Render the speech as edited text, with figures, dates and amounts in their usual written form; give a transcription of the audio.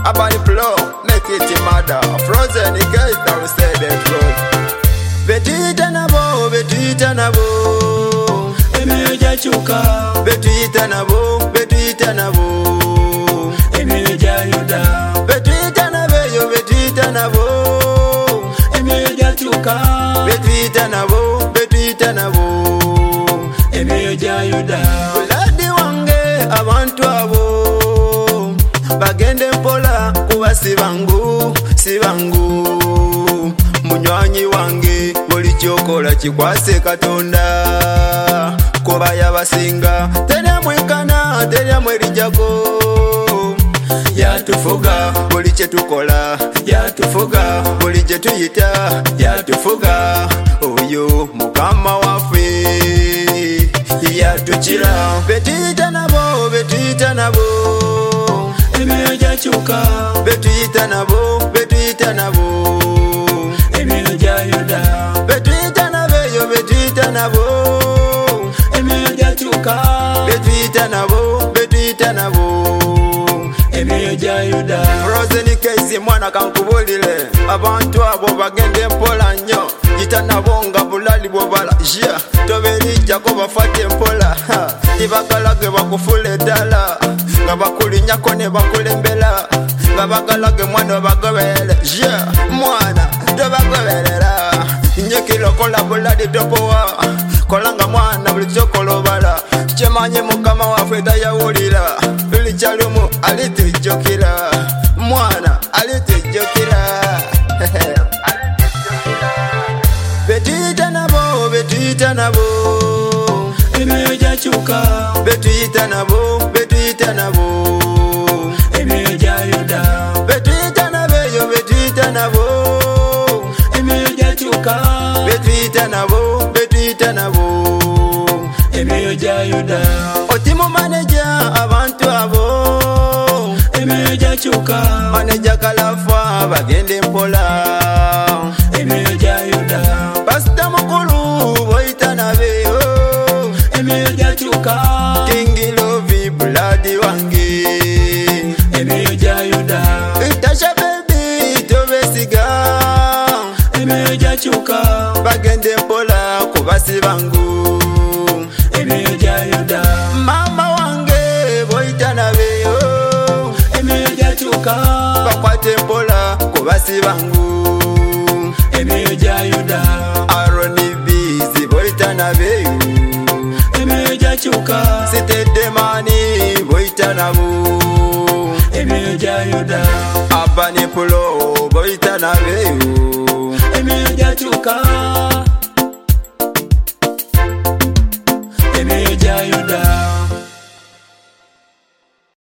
Abani flow, make it murder. Frozen guys that will say the truth. Betita nabo, betita nabo. Emeja chuka. Betita nabo, betita nabo. Emeja yuda. Betita nabeyo, betita nabo. Emeja chuka. Betita nabo, betita nabo. Emeja yuda. Buladi wange abantu abo. Bagende mpola kuba sibangu, sibangu. Munywanyi wange buli kyokola kikwase Katonda. Kuba yabasinga terya mwekana, terya mwerijako. Yatufuga buli kye tukola, yatufuga buli kye tuyita, yatufuga. Oyo Mukama waffe yatukira. Betuyita nabo, betuyita nabo. Emeja chuka. Betuyita nabo, betuyita nabo. Emeja yuda. Betuyita nabeyo, betuyita nabo. Emeja chuka. Betuyita nabo, betuyita nabo. Emeja yuda. Frozen case mwana kankubulile. Abantu abo bagende mpola nnyo. Yita nabo nga bulali bwobala. Toberijjako bafate mpola. Tibagalage bakufule ddala. Nga bakulinyako ne bakulembera. Nga bagalage mwana obagobere. Mwana tobagoberera. Nyekiro kola bulali topowa. Kolanga mwana buli kyokola obala. Kyemanyi Mukama waffe tayawulira. Buli kyalumu alitujjukira. Mwana alitujjukira. Betuyita nabo, betuyita nabo. Emeja chuka. Betuyita nabo, betuyita nabo. Emeja yuda. Betuyita nabeyo, betuyita nabo. Emeja chuka. Betuyita nabo, betuyita nabo. Emeja yuda. Otimu manager abantu abo. Emeja chuka. Manager Kalafa bagende mpola. Emeja yuda. Pastor mukulu boyita nabeyo. Emeja chuka. King Lovi buladi wange. Emeja yuda. Tasha baby tobesiga. Emeja chuka. Bagende mpola kubasi bangu. Emeja yuda. Mama wange boyita nabeyo. Emeja chuka. Bakwate mpola kubasi bangu. Emeja yuda. Aroni busy boyita nabeyo. Emeja chuka. Sitede mani boyita nabu. Emeja yuda. Abani pulo boyita nabeyo. Emeja chuka.